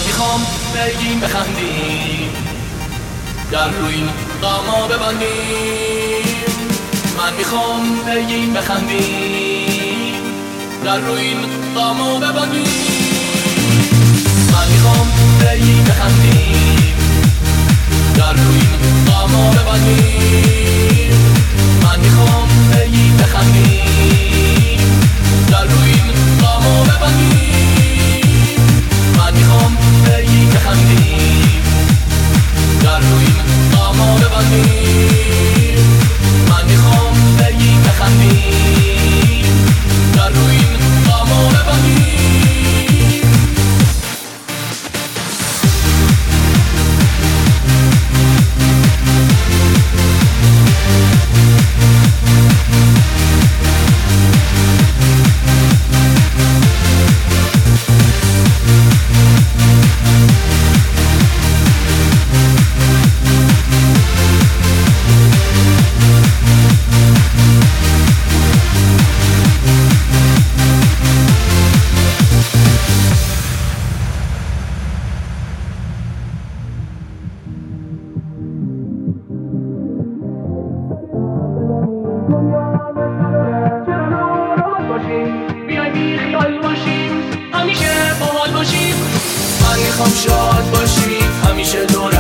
میخوام بگیم بخندیم، در روی این غما ببندیم. من میخوام بگیم بخندیم، در روی این غما ببندیم. من میخوام بگیم بخندیم، در روی این غما ببندیم. من میخوام بگیم بخندیم، در روی این غما ببندیم. من میخوام بگیم بخندیم، در روی این غما ببندیم. من میخوام بگیم بخندیم، در روی این غما ببندیم. همیشه شاد باشیم، همیشه دور